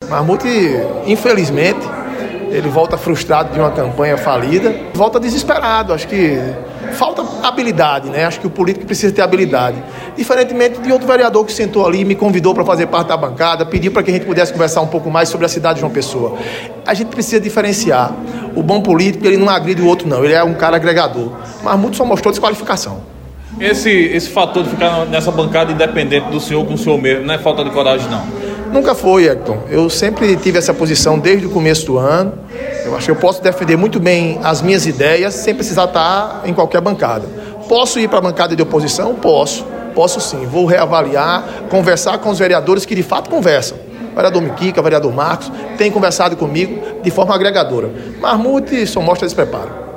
Marmute, infelizmente, ele volta frustrado de uma campanha falida, volta desesperado. Acho que falta habilidade, né? Acho que o político precisa ter habilidade. Diferentemente de outro vereador que sentou ali, me convidou para fazer parte da bancada, pediu para que a gente pudesse conversar um pouco mais sobre a cidade de João Pessoa. A gente precisa diferenciar. O bom político, ele não agride o outro, não. Ele é um cara agregador. Marmute só mostrou desqualificação. Esse fator de ficar nessa bancada independente do senhor com o senhor mesmo, não é falta de coragem, não? Nunca foi, Hector. Eu sempre tive essa posição desde o começo do ano. Eu acho que eu posso defender muito bem as minhas ideias sem precisar estar em qualquer bancada. Posso ir para a bancada de oposição? Posso sim. Vou reavaliar, conversar com os vereadores que de fato conversam. O vereador Miquica, o vereador Marcos, têm conversado comigo de forma agregadora. Marmute só mostra despreparo.